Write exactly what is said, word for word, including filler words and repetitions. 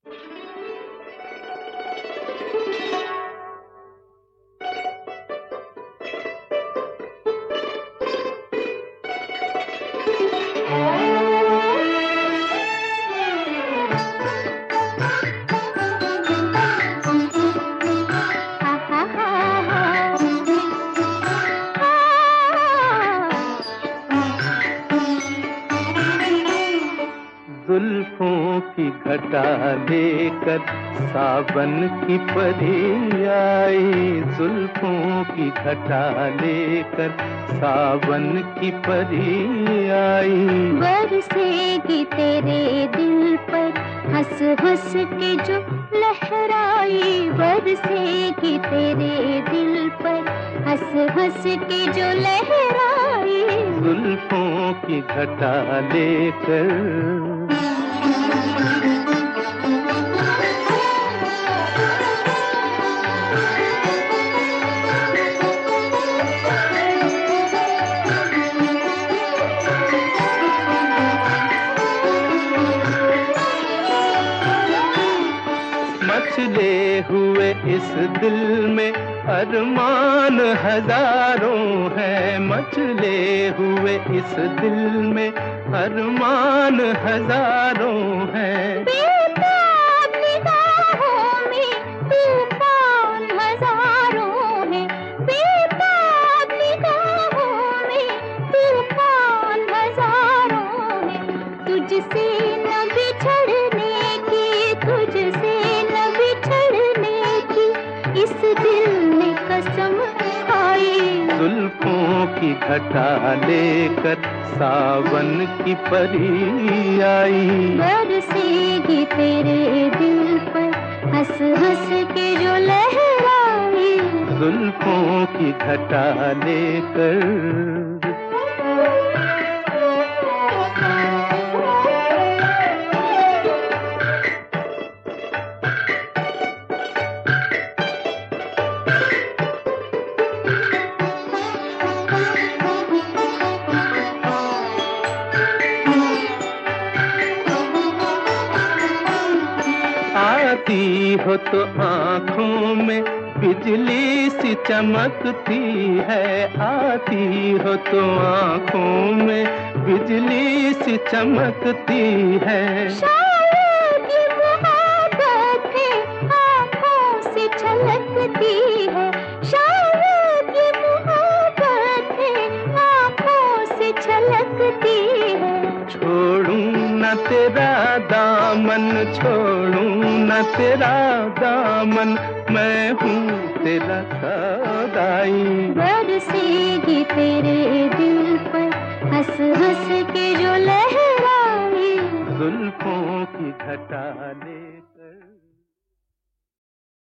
जुल्फों की घटा लेकर सावन की परी आई, जुल्फों की घटा लेकर सावन की परी आई। बरसेगी तेरे दिल पर हंस हंस के जो लहराई, बरसेगी तेरे दिल पर हंस हंस के जो लहराई। जुल्फों की घटा लेकर मचले हुए इस दिल में अरमान हजारों हैं, मचले हुए इस दिल में अरमान हजारों हैं। बेताब निगाहों में तूफान हजारों हैं, बेताब निगाहों में तूफान हजारों हैं। तुझसे न बिछड़ने की, तुझसे न बिछड़ने की इस दिल ने कसम खाई। जुल्फों की घटा लेकर सावन की परी आई, बरसेगी तेरे दिल पर हंस हंस के जो लहराई। जुल्फों की घटा लेकर आती हो तो आँखों में बिजली सी चमकती है, आती हो तो आँखों में बिजली सी चमकती है। शायद ये मोहब्बत है आँखों से छलकती है, शायद ये मोहब्बत है आँखों से छलकती है। छोड़ूं न तेरा दामन, छोड़ूं न तेरा दामन, मैं हूँ तेरा सौदाई। बरसेगी तेरे दिल पर हंस हंस के जो लहराई। जुल्फों की घटा ले